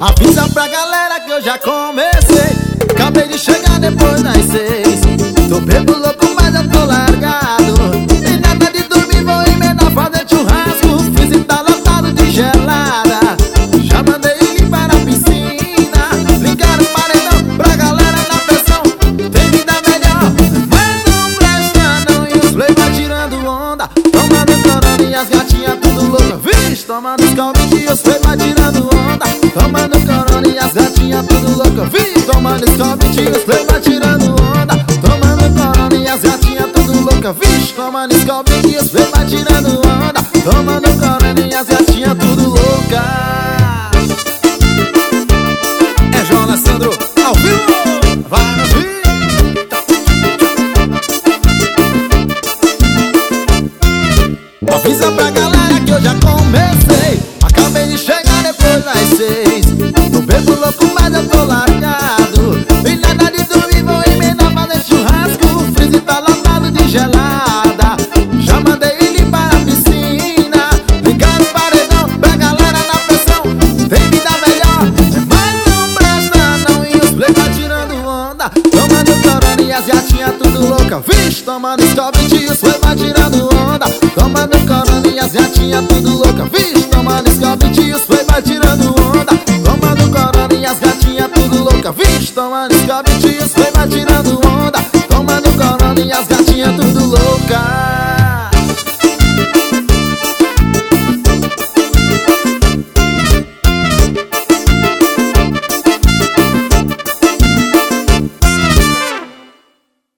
Avisa pra galera que eu já comecei. Acabei de chegar depois das 6. Tô bebo louco, mas eu tô largado. Tem nada de dormir, vou emendar fazer churrasco. Fiz e tá lotado de gelada. Já mandei limpar a piscina. Ligar o paredão pra galera na pressão. Tem vida melhor, mas não presta não. E os play vai tirando onda, tomando corona e as gatinhas tudo louca. Vixe, tomando Scalp e os play vai tirando onda, tomando corona e as gatinhas tudo louca. Vixe, tomando Scalp e os play vai tirando onda, tomando corona e as gatinhas tudo louca. Vixe, tomando Scalp e os play vai tirando onda, tomando corona e as gatinhas tudo louca. É João Alessandro ao vivo, vai no fim. Avisa pra galera que eu já comecei. Acabei de chegar depois das 6. Tô bebo louco, mas eu tô largado. Tem nada de dormir, vou emendar fazer churrasco. Freezer tá lotado de gelada. Já mandei limpar a piscina. Ligar o paredão pra galera na pressão. Tem vida melhor, mas não presta não. E os play vai tirando onda, tomando corona e as gatinhas tudo louca. Vixe, tomando Scalp e os play vai tirando onda, tomando corona e as gatinhas tudo louca. Vixe, tomando Scalp e os play vai tirando onda, tomando corona e as gatinhas tudo louca. Vixe, tomando Scalp e os play vai tirando onda, tomando corona e as gatinhas tudo louca.